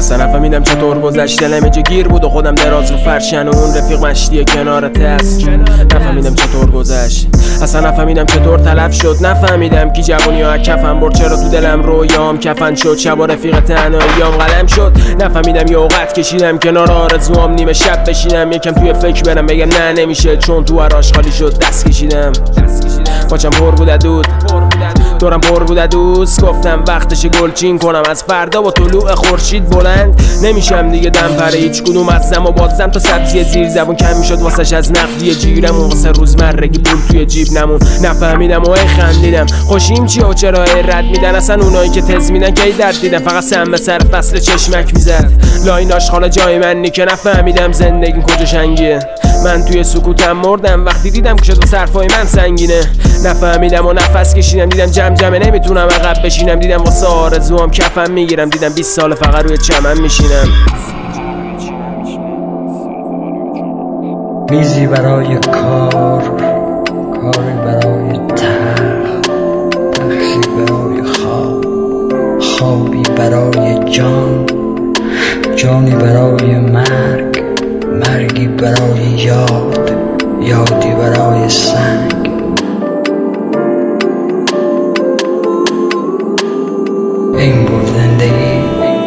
اصلا نفهمیدم چطور گذشت، دلم جا گیر بود و خودم دراز رو فرشن و اون رفیق مشتی کنارت هست. نفهمیدم چطور گذشت، اصلا نفهمیدم چطور تلف شد، نفهمیدم کی جوونی ها کفن برد، چرا تو دلم رویام کفن شد، شب و رفیق تنهاییام قلم شد. نفهمیدم یه اوقات کشیدم کنار آرزوام، نیمه شب بشینم یکم توی فکر برم بگم نه نمیشه، چون تو هراش خالی شد دست کشیدم. پاچم پر بود دود، دورم پر بود دوست، گفتم وقتش گلچین کنم از فردا با طلوع خورشید بلند نمیشم دیگه دم پر هیچ کدوم از زم و بازم تا سبزی زیر زبون کم میشد واسش از نقدی جیرمون، واسه روزمرگی پول توی جیب نمون. نفهمیدم و خندیدم خوشیم چیه و چرا رد میدن، اصلا اونایی که تز میدن کی درد دیدن، فقط سم سر فصل چشمک میزد لاین آشخالا جای من نی که نفهمیدم زندگیم کجا شنگیه. من توی سکوتم مردم وقتی دیدم که شد و صرفای من سنگینه. نفهمیدم و نفس کشیدم دیدم جمجمه نمیتونم عقب بشینم، دیدم واسه آرزوام کفن میگیرم، دیدم 20 سال فقط روی چمن میشینم. میزی برای کار، کاری برای تخت، تختی برای خواب، خوابی برای جان، جانی برای مرگ، مرگی برای یاد، یادی برای سنگ. این بود زندگی.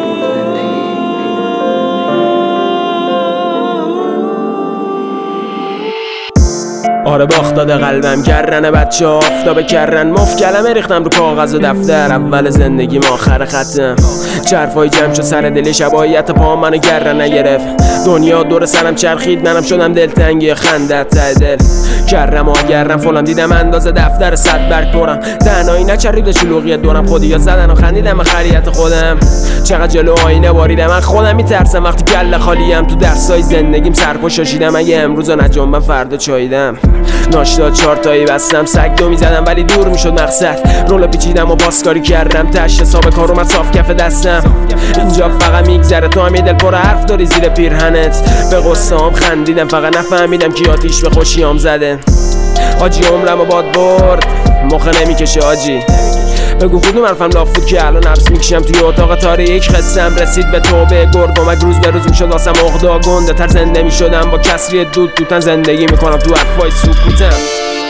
آره باخت داده قلبم گرنه بچه آفتاب کرن، مفت کلمه ریختم رو کاغذ و دفتر، اول زندگیم آخر ختم. چرفای جمع شد سر دل شبایت پا منو گرنه گرفت، دنیا دور سرم چرخید منم شدم دلتنگی خندت ته دل. کرم آگرم فلان دیدم اندازه دفتر 100 برگ پرم، تنهایی نچرید شلوغی دورم، خودیا زدن و خندیدم به خریت خودم. چقدر جلو آینه باریدم من خودم میترسم وقتی کله خالیم، تو درسای زندگیم سرپا شاشیدم، اگه امروز نجنبم فردا چاییدم. ناشتا 4 تایی بستم سگ دو میزدم ولی دور میشد مقصد، رولو پیچیدم و باسکاری کردم تش حساب کارو من صاف کف دستم. اینجا فقط میگذره تو هم یه دل پر حرف داری زیر پیرهنت، به قصه‌ام خندیدم فقط نفهمیدم کی آتیش به خوشیام زده. آجی عمرم و باد برد مخه نمیکشه آجی، بگو کدوم حرفم لاف بود که الان نفس میکشم توی اتاق تاریک. خستم رسید به توبه گرگم، روز به روز میشد واسم عقده گنده تر، زنده میشدم با کسری دود توتن، زندگی میکنم تو حرفای سکوتم.